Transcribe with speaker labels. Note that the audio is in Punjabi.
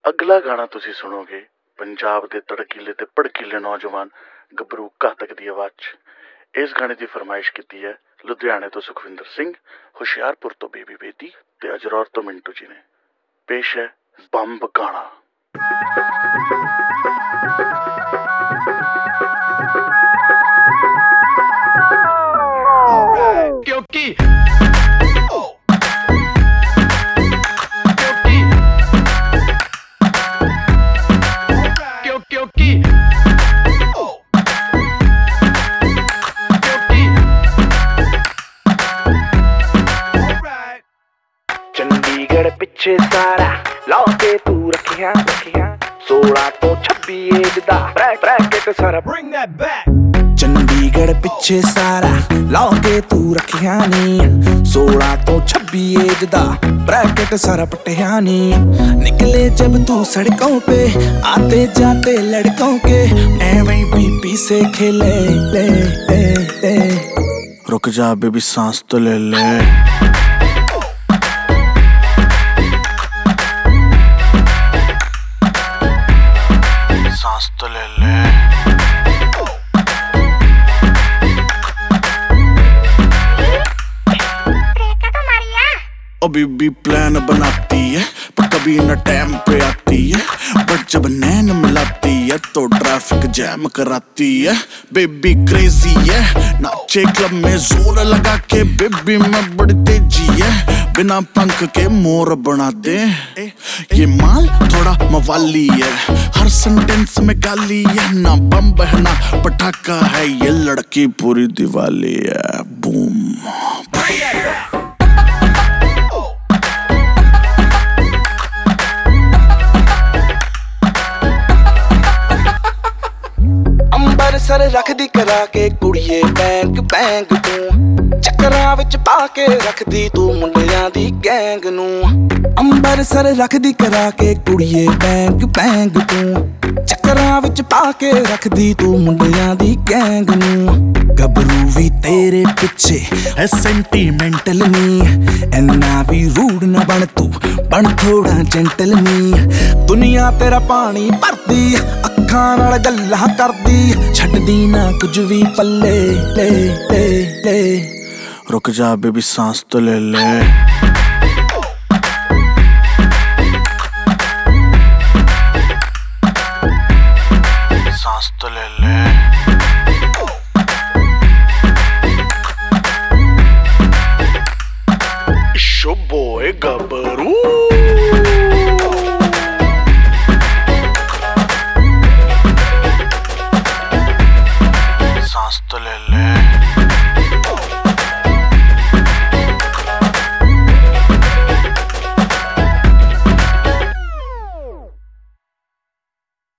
Speaker 1: ਅਗਲਾ ਗਾਣਾ ਤੁਸੀਂ ਸੁਣੋਗੇ ਪੰਜਾਬ ਦੇ ਤੜਕੀਲੇ ਤੇ ਭੜਕੀਲੇ ਨੌਜਵਾਨ ਗੱਭਰੂ ਘਾਤਕ ਦੀ ਆਵਾਜ਼ 'ਚ। ਇਸ ਗਾਣੇ ਦੀ ਫਰਮਾਇਸ਼ ਕੀਤੀ ਹੈ ਲੁਧਿਆਣੇ ਤੋਂ ਸੁਖਵਿੰਦਰ ਸਿੰਘ, ਹੁਸ਼ਿਆਰਪੁਰ ਤੋਂ ਬੇਬੀ ਬੇਦੀ ਤੇ ਅਜਰੌਰ ਤੋਂ ਮਿੰਟੂ ਜੀ ਨੇ। ਪੇਸ਼ ਹੈ ਬੰਬ ਗਾਣਾ।
Speaker 2: ਕਿਉਂਕਿ
Speaker 3: ਚੰਡੀਗੜ੍ਹ ਪਿੱਛੇ ਸਾਰਾ ਲਾ ਕੇ ਤੂੰ ਰੱਖਿਆ 16 ਤੋਂ 26 ਏਜ ਦਾ ਬ੍ਰੈਕਟ ਸਾਰਾ bring that back। ਚੰਡੀਗੜ੍ਹ ਪਿੱਛੇ ਸਾਰਾ ਲਾ ਕੇ ਤੂੰ ਰੱਖਿਆ ਨੀ 16 ਤੋਂ 26 ਏਜ ਦਾ ब्रैकेट सारा पटिया नी। निकले जब तू सड़कों पे आते जाते लड़कों के एवं बीपी से खेले ले ले ले।
Speaker 1: रुक जा बेबी सांस तो ले ले। सांस तो ले ले। अभी भी प्लान बनाती है पर कभी न टाइम पे आती है, बट जब नैन मिलाती है तो ट्रैफिक जैम कराती है। बेबी क्रेजी है नाचे क्लब में जोर लगा के, बेबी में बड़ी तेजी है बिना पंख के मोर बना दे। ये माल थोड़ा मवाली है, हर सेंटेंस में गाली है, ना बम बहना पटाखा है, ये लड़की पूरी दिवाली है। बूम
Speaker 3: ਅੰਬਰਸਰ ਰੱਖਦੀ ਕਰਾ ਕੇ ਕੁੜੀਏ ਬੈਂਕ ਬੈਂਕ ਤੂੰ, ਚੱਕਰਾਂ ਵਿੱਚ ਪਾ ਕੇ ਰੱਖਦੀ ਤੂੰ ਮੁੰਡਿਆਂ ਦੀ ਗੈਂਗ ਨੂੰ। ਅੰਬਰਸਰ ਰੱਖਦੀ ਕਰਾ ਕੇ ਕੁੜੀਏ ਬੈਂਕ ਬੈਂਕ ਤੂੰ, ਚੱਕਰਾਂ ਵਿੱਚ ਪਾ ਕੇ ਰੱਖਦੀ ਤੂੰ ਮੁੰਡਿਆਂ ਦੀ ਗੈਂਗ ਨੂੰ। ਗੱਭਰੂ ਵੀ ਤੇਰੇ ਪਿੱਛੇ ਐ ਸੈਂਟੀਮੈਂਟਲ ਨੀ, ਇੰਨਾ ਵੀ ਰੂਡ ਨਾ ਬਣ ਤੂੰ, ਬਣ ਥੋੜਾ ਜੈਂਟਲ ਨੀ। ਦੁਨੀਆ ਤੇਰਾ ਪਾਣੀ ਭਰਦੀ, ਅੱਖਾਂ ਨਾਲ ਗੱਲਾਂ ਕਰਦੀ, ਛੱਡਦੀ ਨਾ ਕੁਝ ਵੀ ਪੱਲੇ ਲੈ ਲੈ ਲੈ।
Speaker 1: रुक जा बेबी सांस तो ले ले।